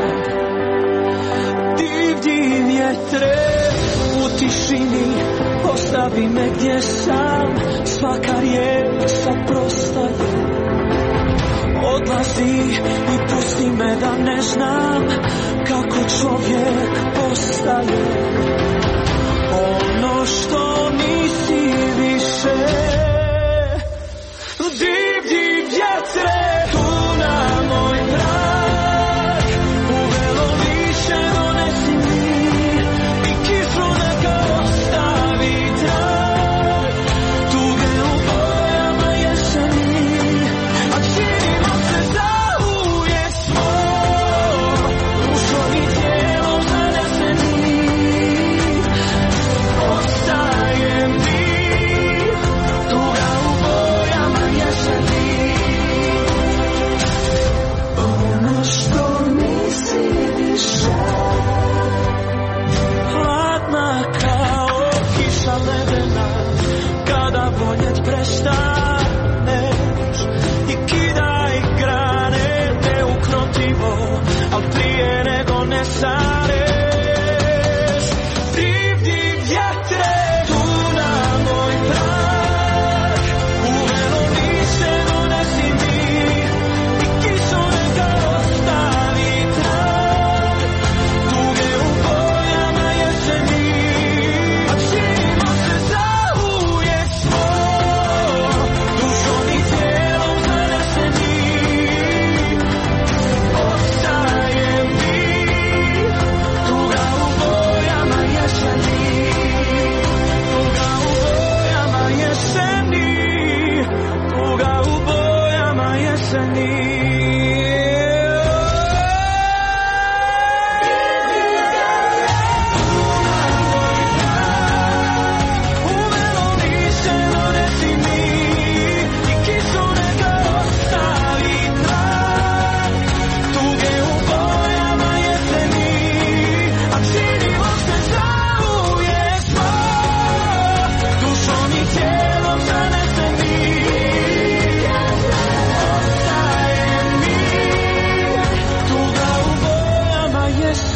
Div vjetre u tišini, ostavi me gdje sam, svaka riječ saprostaje. Odlazi i pusti me da ne znam kako čovjek postaje. Ono što nisi više. Div vjetre tu na moj prag, uvelo više donesi mi i kišu neka ostavi trag. Tuge u bojama jeseni, a činimo se da uvijek smo.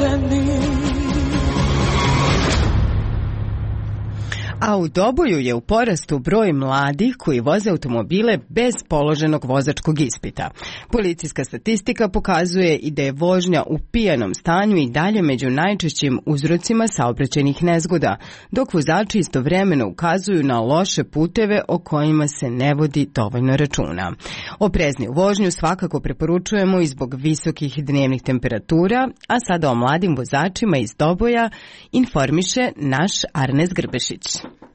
crveni. A u Doboju je u porastu broj mladih koji voze automobile bez položenog vozačkog ispita. Policijska statistika pokazuje i da je vožnja u pijanom stanju i dalje među najčešćim uzrocima saobraćajnih nezgoda, dok vozači istovremeno ukazuju na loše puteve o kojima se ne vodi dovoljno računa. Oprezniju vožnju svakako preporučujemo i zbog visokih dnevnih temperatura, a sada o mladim vozačima iz Doboja informiše naš Arnes Grbešić.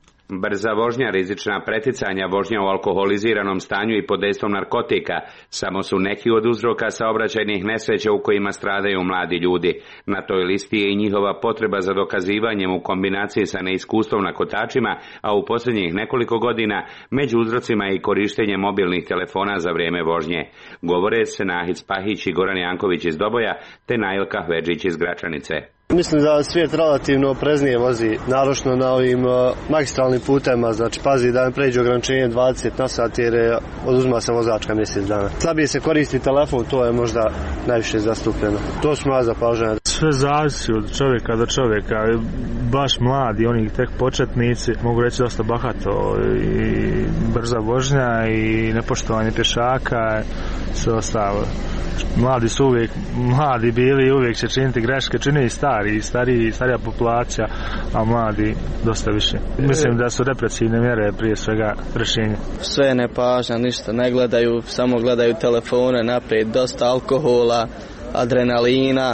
Brza vožnja, rizična preticanja, vožnja u alkoholiziranom stanju i pod dejstvom narkotika samo su neki od uzroka saobraćajnih nesreća u kojima stradaju mladi ljudi. Na toj listi je i njihova potreba za dokazivanjem u kombinaciji sa neiskustvom na kotačima, a u posljednjih nekoliko godina među uzrocima je i korištenje mobilnih telefona za vrijeme vožnje. Govore Senahid Spahić i Goran Janković iz Doboja te Najlka Hvedžić iz Gračanice. Mislim da svijet relativno opreznije vozi, naročno na ovim magistralnim putema, znači pazi da ne pređe ograničenje 20 na sat jer oduzma se vozačka mjesec dana. Slabije se koristi telefon, to je možda najviše zastupljeno. To smo ja zapaženi. Sve zavisi od čovjeka do čovjeka, baš mladi, oni tek početnici, mogu reći dosta bahato i brza vožnja i nepoštovanje pješaka, sve ostalo. Mladi su uvijek mladi bili i uvijek će činiti greške, čini i starija populacija, a mladi dosta više. Mislim da su represivne mjere prije svega rješenje. Sve je nepažnja, ništa ne gledaju, samo gledaju telefone naprijed, dosta alkohola, adrenalina,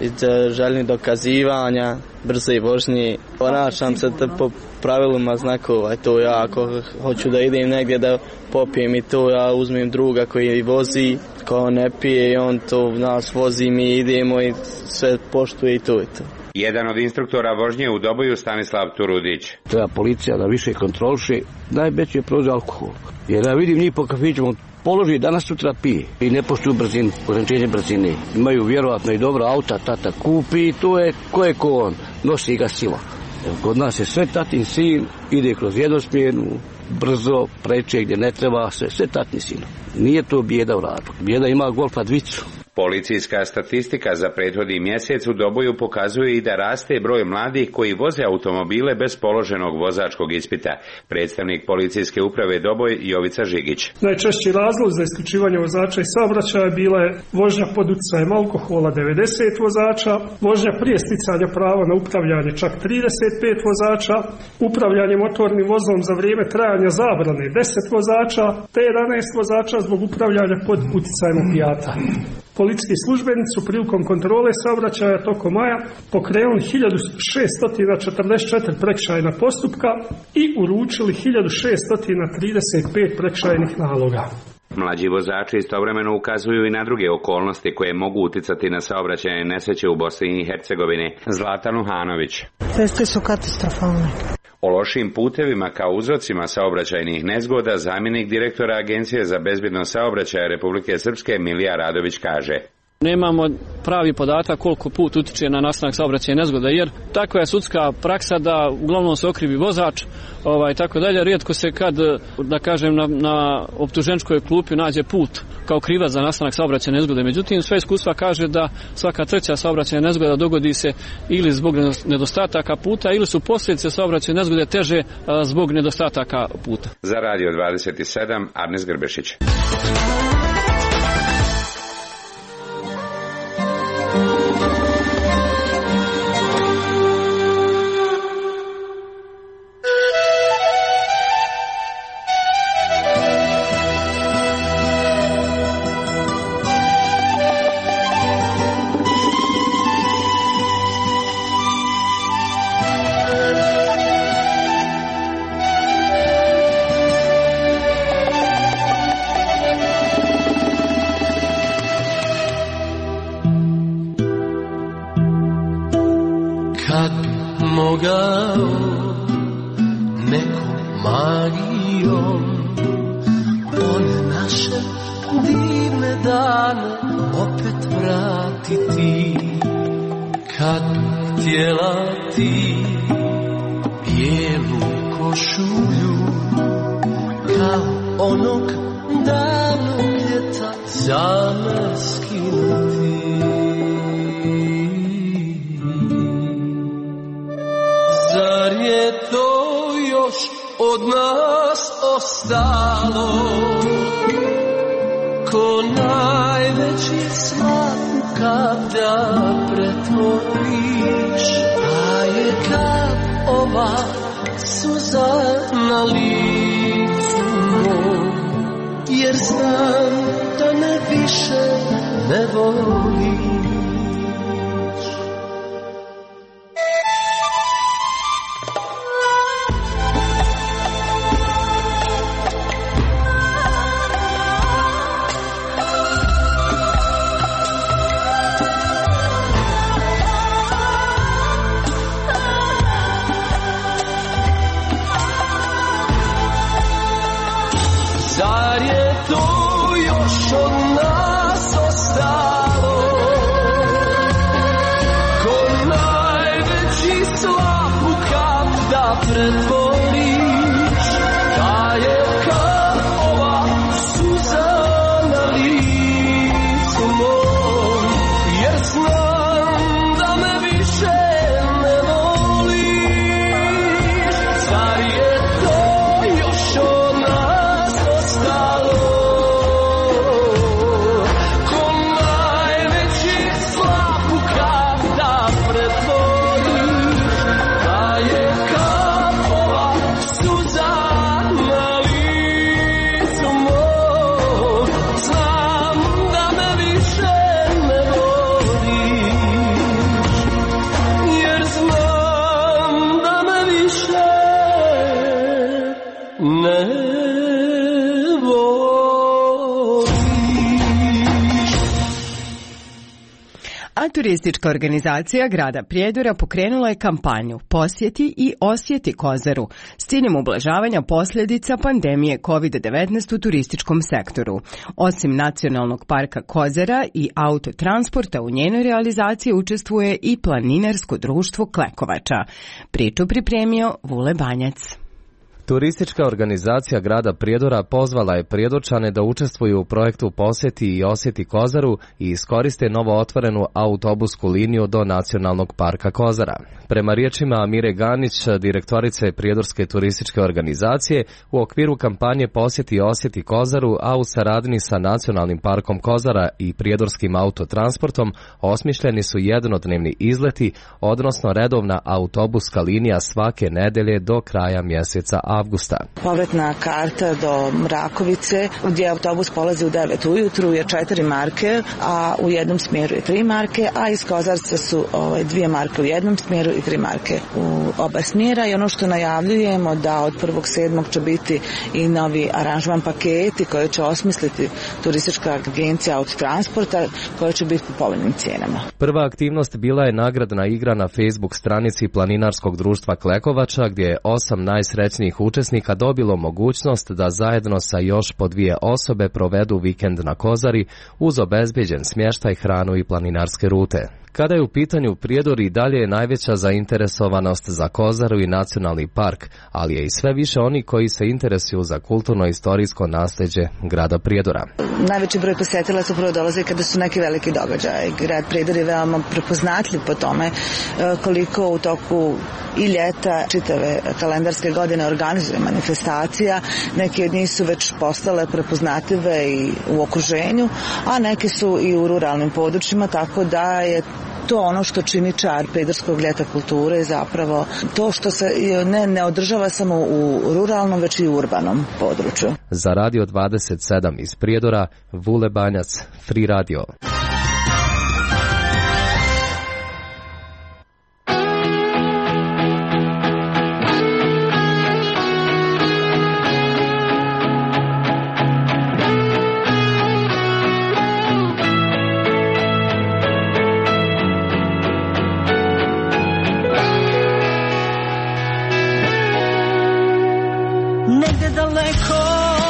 željni dokazivanja, brze vožnje. Ponašam se po pravilima znakova, to ja ako hoću da idem negdje da popijem i to ja uzmem druga koji vozi, ko ne pije i on to nas vozi, mi idemo i sve poštuje i to je to. Jedan od instruktora vožnje u Doboju Stanislav Turudić. Treba policija da više kontroliše, najveći je prođe alkohol. Jer ja vidim njih po kafićima, položi danas sutra pije i ne poštuju brzinu, ograničenje brzine. Imaju vjerovatno i dobro auta, tata kupi i to je ko je ko on, nosi ga sila. Kod nas je sve tatin sin, ide kroz jednosmjernu, brzo, preče gdje ne treba, sve tatin sin. Nije to bijeda u radu. Bijeda ima golfa dvicu. Policijska statistika za prethodni mjesec u Doboju pokazuje i da raste broj mladih koji voze automobile bez položenog vozačkog ispita. Predstavnik policijske uprave Doboj Jovica Žigić. Najčešći razlog za isključivanje vozača iz saobraćaja bila je vožnja pod utjecajem alkohola 90 vozača, vožnja prije sticanja prava na upravljanje čak 35 vozača, upravljanje motornim vozilom za vrijeme trajanja zabrane 10 vozača, te 11 vozača zbog upravljanja pod utjecajem opijata. Policijski službenici su prilikom kontrole saobraćaja tokom maja pokrenuli 1644 prekršajna postupka i uručili 1635 prekršajnih naloga. Mlađi vozači istovremeno ukazuju i na druge okolnosti koje mogu uticati na saobraćajne nesreće u Bosni i Hercegovini. Zlatan Uhanović. Ceste su katastrofalne. O lošim putevima kao uzrocima saobraćajnih nezgoda zamjenik direktora Agencije za bezbednost saobraćaja Republike Srpske Milija Radović kaže. Nemamo pravi podatak koliko put utiče na nastanak saobraćajne nezgode, jer takva je sudska praksa da uglavnom se okrivi vozač, tako dalje. Rijetko se kad, da kažem, na optuženičkoj klupi nađe put kao krivac za nastanak saobraćajne nezgode. Međutim, sve iskustva kaže da svaka treća saobraćajna nezgoda dogodi se ili zbog nedostataka puta ili su posljedice saobraćajne nezgode teže zbog nedostataka puta. Za Radio 27, Arnes Grbešić. je to još od nas ostalo? Ko najveći smak kap da pretvoriš, a je kap ova suza na licu mom, jer znam da me više ne voliš. Zar je to još od nas ostalo? Ko najveći slap u kap da pretvoriš, da je kap ova suza na licu mom, jer znam da me više ne voliš. Zar je to još od nas ostalo? Ko najveći slap u kap da pretvoriš, da je kap ova suza na licu mom, znam da me više ne voliš, jer znam da me više ne voliš. A turistička organizacija grada Prijedora pokrenula je kampanju Posjeti i osjeti Kozaru s ciljem ublažavanja posljedica pandemije COVID-19 u turističkom sektoru. Osim Nacionalnog parka Kozara i autotransporta, u njenoj realizaciji učestvuje i Planinarsko društvo Klekovača. Priču pripremio Vule Banjac. Turistička organizacija grada Prijedora pozvala je Prijedorčane da učestvuju u projektu Posjeti i osjeti Kozaru i iskoriste novo otvorenu autobusku liniju do Nacionalnog parka Kozara. Prema riječima Amire Ganić, direktorice Prijedorske turističke organizacije, u okviru kampanje Posjeti i osjeti Kozaru, a u saradnji sa Nacionalnim parkom Kozara i Prijedorskim autotransportom, osmišljeni su jednodnevni izleti, odnosno redovna autobuska linija svake nedelje do kraja mjeseca avgusta. Povratna karta do Mrakovice, gdje autobus polazi u 9 ujutru, je 4 marke, a u jednom smjeru je 3 marke, a iz Kozarca su 2 marke u jednom smjeru i 3 marke u oba smjera. I ono što najavljujemo da od 1.7. će biti i novi aranžman paketi koje će osmisliti turistička agencija autotransporta, koje će biti po povoljnim cijenama. Prva aktivnost bila je nagradna igra na Facebook stranici Planinarskog društva Klekovača, gdje je 8 najsrećnijih učesnika dobilo mogućnost da zajedno sa još po 2 osobe provedu vikend na Kozari uz obezbeđen smještaj, hranu i planinarske rute. Kada je u pitanju Prijedor, i dalje je najveća zainteresovanost za Kozaru i nacionalni park, ali je i sve više oni koji se interesuju za kulturno-istorijsko nasljeđe grada Prijedora. Najveći broj posjetilaca upravo dolaze kada su neki veliki događaji. Grad Prijedor je veoma prepoznatljiv po tome koliko u toku i ljeta, čitave kalendarske godine organizuje manifestacija. Neki od njih su već postale prepoznatljive i u okruženju, a neki su i u ruralnim područjima, tako da je to ono što čini čar Prijedorskog ljeta kulture, zapravo to što se ne održava samo u ruralnom, već i u urbanom području. Za Radio 27 iz Prijedora, Vule Banjac, Free Radio. Negde daleko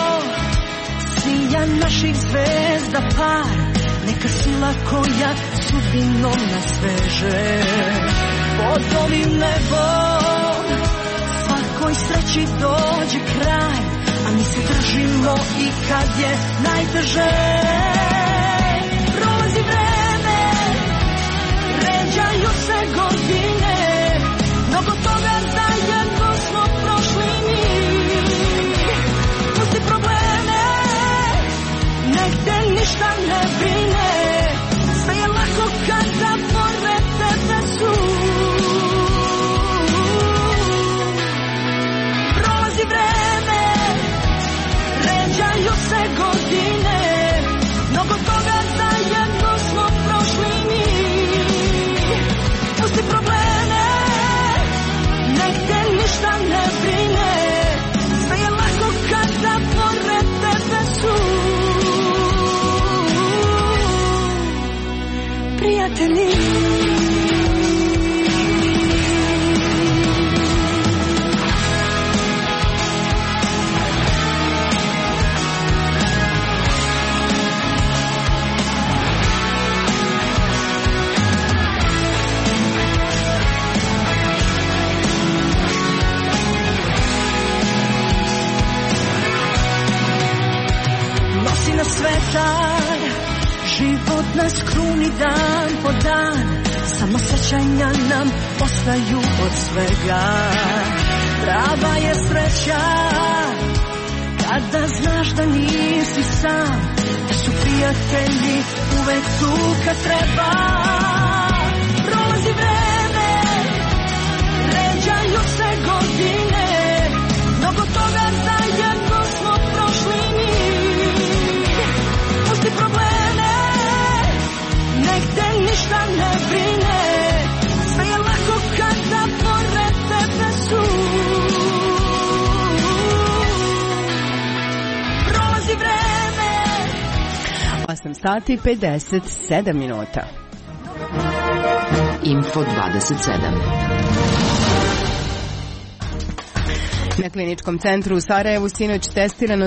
sija naših zvezda par, neka sila koja sudbinom nas veže. Pod ovim nebom svakoj sreći dođe kraj, a mi se držimo i kad je najteže. Prolazi vreme, ređaju se godine, mnogo toga zajedno san, život nas kruni dan po dan, samo sećanja nam ostaju od svega. Prava je sreća kada znaš da nisi sam, da su prijatelji uvek tu kad treba. Prolazi vreme, ređaju se godine, mnogo toga zajedno smo prošli mi. Pusti probleme, nek te ništa ne brine, sve je lako kada pored tebe su. Prolazi vreme. 8 sati 57 minuta. Info 27. Na kliničkom centru u Sarajevu sinoć testirano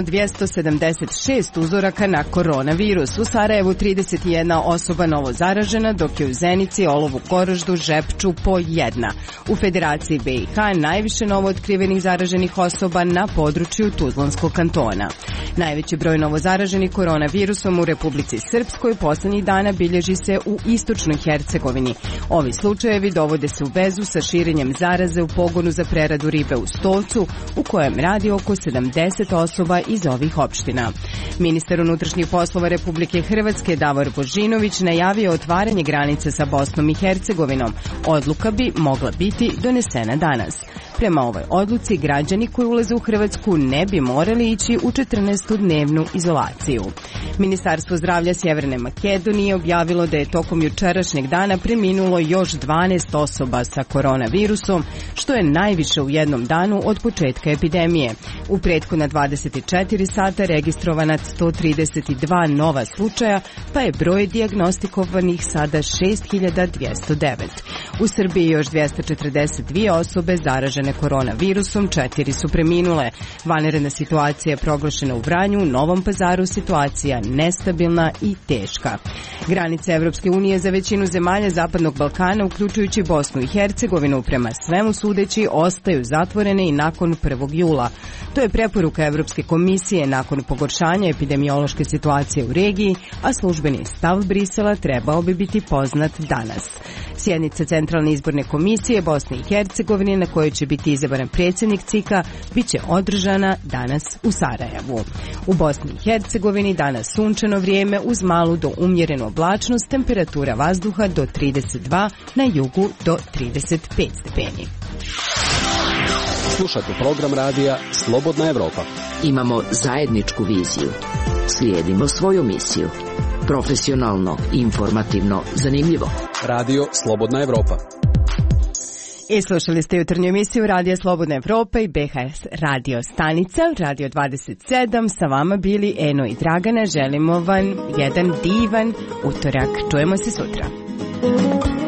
276 uzoraka na koronavirus. U Sarajevu 31 osoba novo zaražena, dok je u Zenici, Olovu, Koroždu, Žepču po 1. U Federaciji BiH najviše novo otkrivenih zaraženih osoba na području Tuzlanskog kantona. Najveći broj novo zaraženih koronavirusom u Republici Srpskoj poslednjih dana bilježi se u istočnoj Hercegovini. Ovi slučajevi dovode se u vezu sa širenjem zaraze u pogonu za preradu ribe u Stolcu, u kojem radi oko 70 osoba iz ovih opština. Ministar unutrašnjih poslova Republike Hrvatske Davor Božinović najavio otvaranje granice sa Bosnom i Hercegovinom. Odluka bi mogla biti donesena danas. Prema ovoj odluci, građani koji ulaze u Hrvatsku ne bi morali ići u 14-dnevnu izolaciju. Ministarstvo zdravlja Sjeverne Makedonije objavilo da je tokom jučerašnjeg dana preminulo još 12 osoba sa koronavirusom, što je najviše u jednom danu od početka epidemije. U prethodna 24 sata registrovana 132 nova slučaja, pa je broj dijagnostikovanih sada 6209. U Srbiji još 242 osobe zaražene koronavirusom, 4 su preminule. Vanredna situacija je proglašena u Vranju, Novom Pazaru situacija nestabilna i teška. Granice Evropske unije za većinu zemalja Zapadnog Balkana, uključujući Bosnu i Hercegovinu, prema svemu sudeći, ostaju zatvorene i nakon 1. jula. To je preporuka Evropske komisije nakon pogoršanja epidemiološke situacije u regiji, a službeni stav Brisela trebao bi biti poznat danas. Sjednica Centralne izborne komisije Bosne i Hercegovine, na kojoj će biti izabran predsjednik CIK-a, bit će održana danas u Sarajevu. U Bosni i Hercegovini danas sunčano vrijeme uz malu do umjerenu oblačnost, temperatura vazduha do 32, na jugu do 35 stepeni. Slušajte program radija Slobodna Evropa. Imamo zajedničku viziju. Slijedimo svoju misiju. Profesionalno, informativno, zanimljivo. Radio Slobodna Evropa. I slušali ste jutarnju emisiju Radija Slobodna Evropa i BHS radio stanica, Radio 27, sa vama bili Eno i Dragana. Želimo vam jedan divan utorak. Čujemo se sutra.